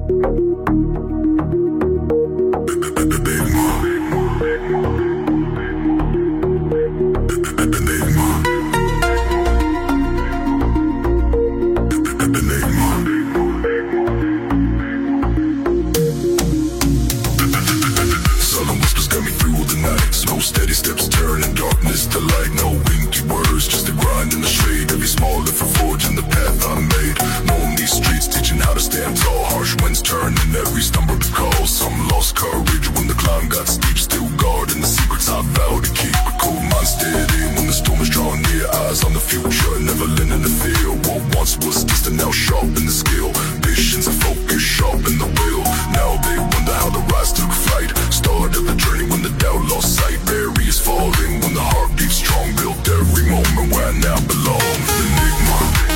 Steady steps turning darkness to light. No winky words, just a grind in the shade. Every small effort forging the path I made. Knowing these streets, teaching how to stand tall. Harsh winds turning every stumble to call. Some lost courage when the climb got steep. Still guarding the secrets I vowed to keep. A cold mind steady when the storm is drawing near. Eyes on the future, never lending the fear. What once was distant now sharp in the skill. Patience and focus sharp in the will. Now they wonder how the rise took flight. Started the journey when the doubt lost sight. Barriers falling when the heart beats strong. Built every moment where I now belong. Enigma.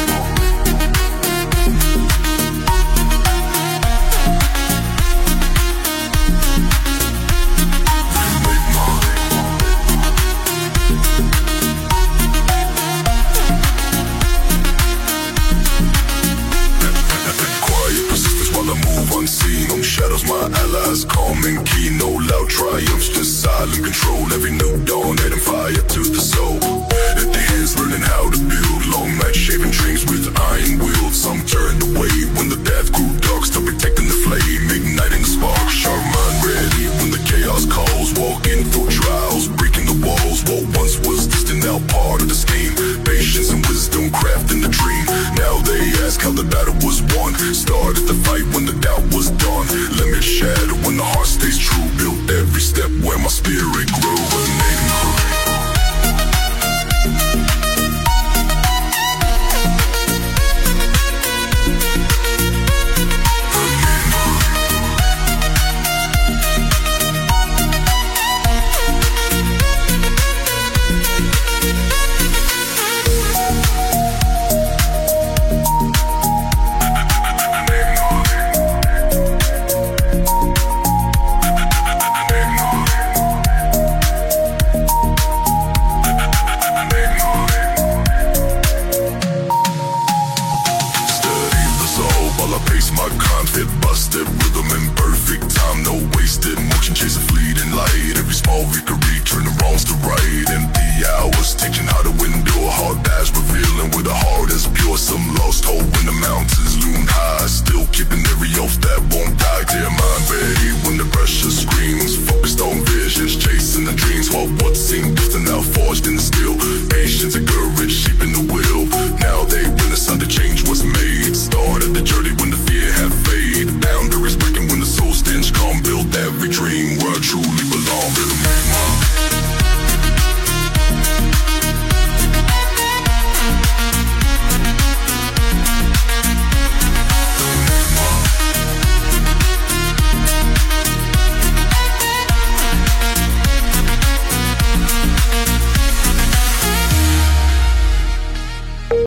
Unseen, shadows my allies, calm and keen. No loud triumphs, just silent control. Every new dawn adding fire to the soul. At the hands learning how to build long match shaving dreams with iron wheels. Some turned away when the path grew dark, still protecting the flame, igniting the spark. Sharp mind ready when the chaos calls. Walking through trials, breaking the walls. What once was distant now part of the scheme. Patience and wisdom crafting the dream. Now they ask how the battle was won. Started the fight when the doubt was done. Limit shattered when the heart stays true. Built every step where my spirit grew. My confident busted rhythm in perfect time, no wasted motion, chasing fleeting light. Every small victory turning wrongs to right. Empty hours teaching how to endure hard paths, revealing where the heart is pure. Some lost hope when the mountains loom high, still keeping every oath that won't die. Dear mind ready when the pressure's